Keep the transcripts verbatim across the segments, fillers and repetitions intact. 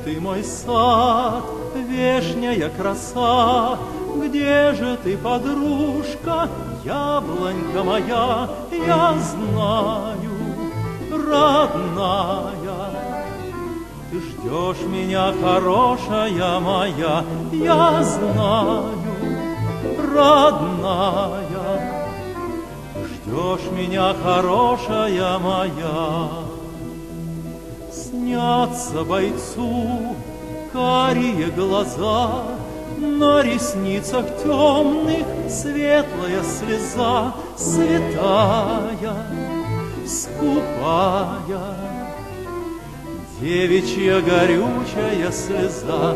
ты, мой сад, вешняя краса? Где же ты, подружка, яблонька моя? Я знаю, родная, ты ждешь меня, хорошая моя. Я знаю, родная, ты ждешь меня, хорошая моя. Снятся бойцу карие глаза, на ресницах темных светлая слеза, святая, скупая, девичья горючая слеза.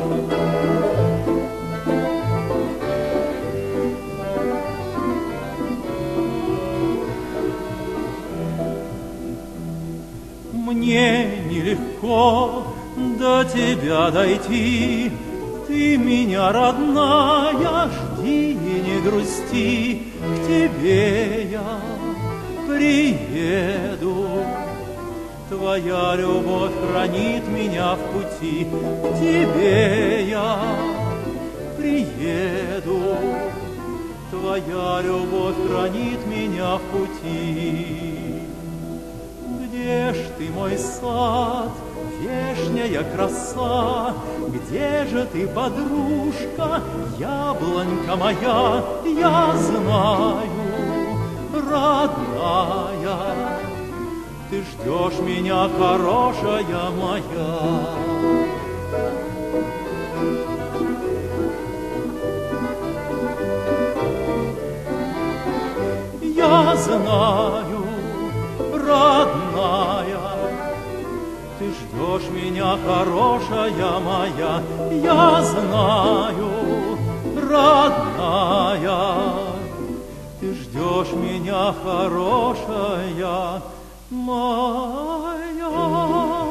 Мне нелегко до тебя дойти, ты меня, родная, жди и не грусти. К тебе я приеду, твоя любовь хранит меня в пути. К тебе я приеду, твоя любовь хранит меня в пути. Где ж ты, мой сад, вешняя краса? Где же ты, подружка, яблонька моя? Я знаю, родная, ты ждешь меня, хорошая моя. Я знаю, родная, ты ждешь меня, хорошая моя. Я знаю, родная, ты ждешь меня, хорошая моя.